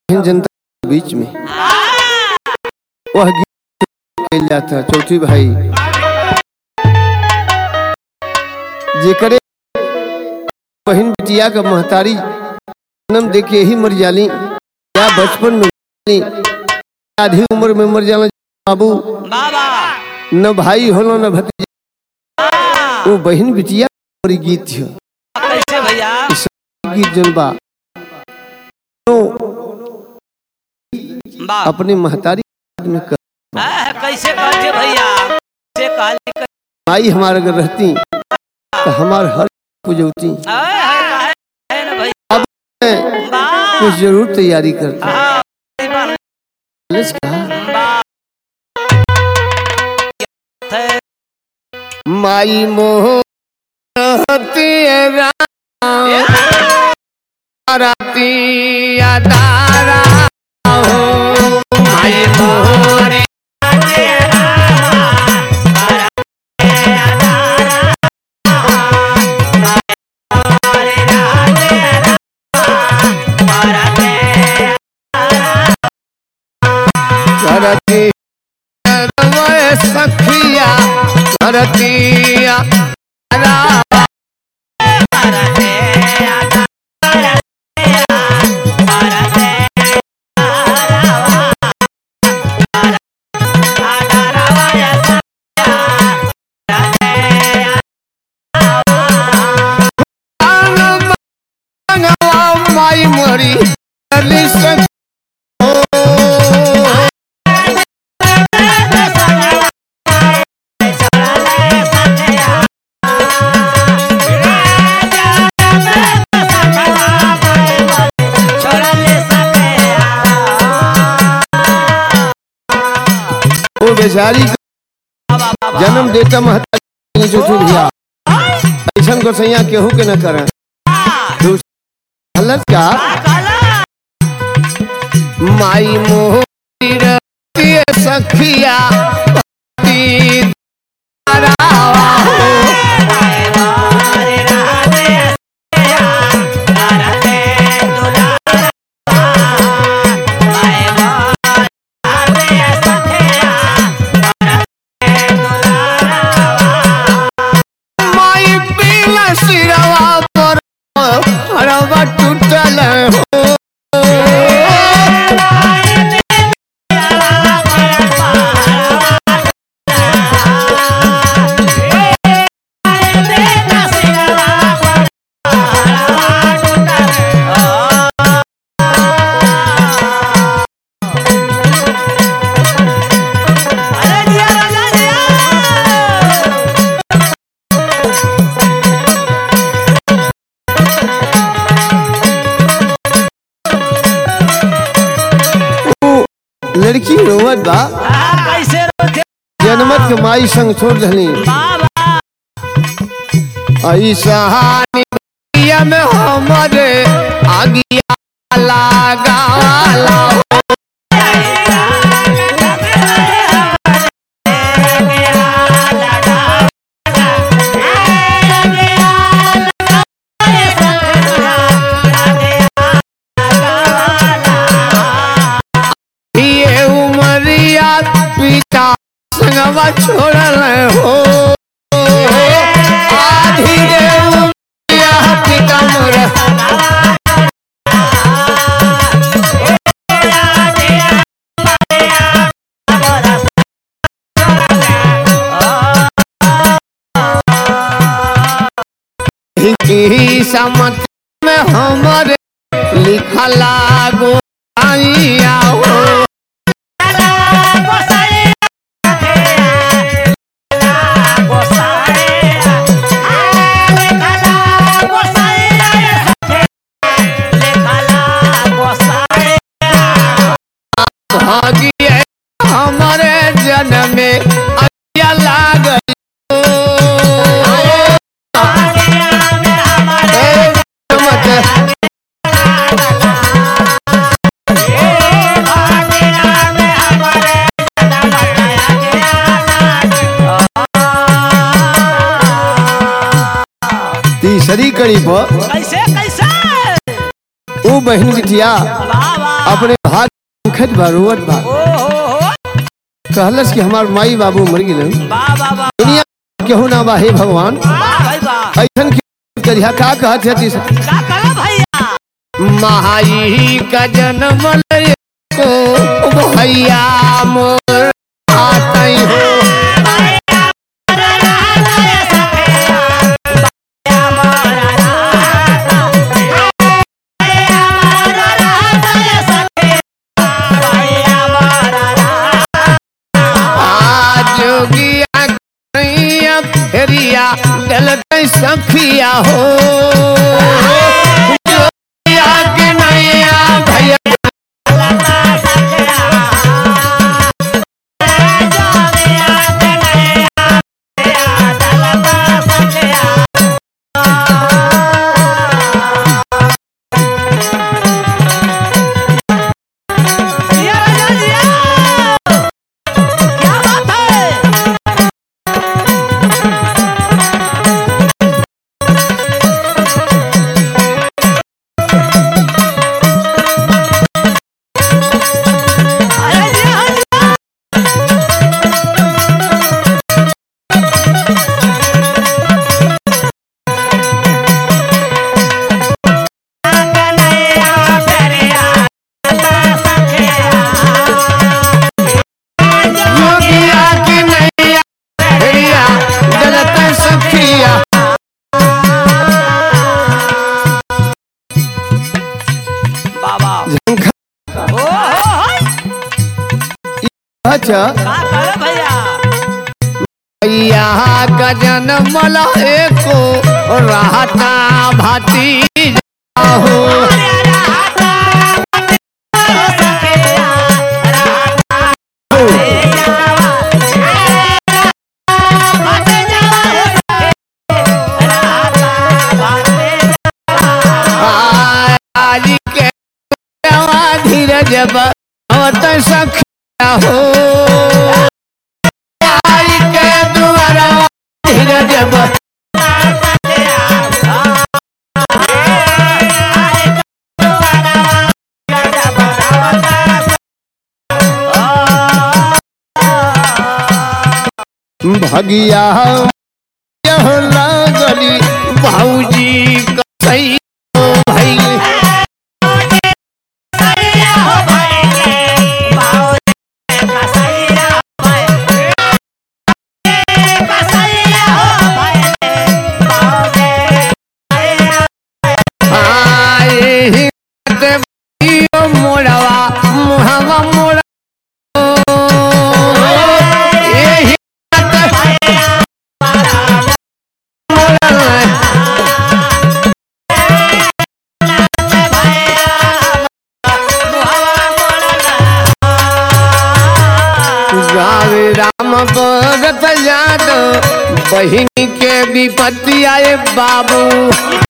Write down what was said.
जनता के बीच में वह गीत जाता चौथी भाई जेकरे बहन बिटिया का महतारी जन्म देके ही मर जाली या बचपन में आधी उम्र में मर जाला बाबू न भाई होलो न भतीजा वो बहन बिटिया पर गीत है कैसे भैया गीत जनबा अपने महतारी में कर कैसे कहते भैया कैसे कहले माई हमारे अगर रहती तो हमारे हर पूजौती है ना भैया अब कुछ जरूर तैयारी करती माई मोह राती अदारा हो माई मोहरे करती सखिया करतिया माई मोरी वो बेचारी जन्म देता महतारी जो भैया ऐसा को सैया केहू के न करें गलत का माई मोहती सखिया टूटल हो लड़की रोवत बा कैसे रोते जनमत के माई संग छोड़ दहनी ऐसा में हमारे आगिया लगा पिता संगवा छोड़ल हो आधी पिता मोर समत में हमारे लिखला गो आइया हो हमारे जन्म में अया लागल तीसरी कड़ी पर कैसे कैसे वो बहन बिटिया अपने देखत बा रोवत बा ओ हो कहलस कि हमार माई बाबू मर गेलन वाह वाह वाह दुनिया केहू ना बा हे भगवान वाह भाई वाह ऐसन की करिया का कहत है का करा भैया महाई का जन्म ले को भैया मोर आतई हो सखिया हो के नैया भैया अच्छा भैया का जन्म एको रहता भाती हो धीरज सखिया हो आई के दुआरा धीरज भगिया लागली भाऊजी कसई भई राम भगत यादव बहिनी के विपत्ति आए बाबू